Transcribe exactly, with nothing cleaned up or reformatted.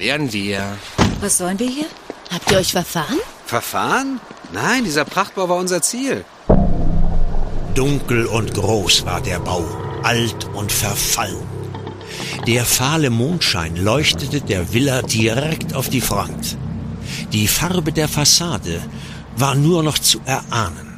wären wir. Was sollen wir hier? Habt ihr euch verfahren? Verfahren? Nein, dieser Prachtbau war unser Ziel. Dunkel und groß war der Bau, alt und verfallen. Der fahle Mondschein leuchtete der Villa direkt auf die Front. Die Farbe der Fassade war nur noch zu erahnen.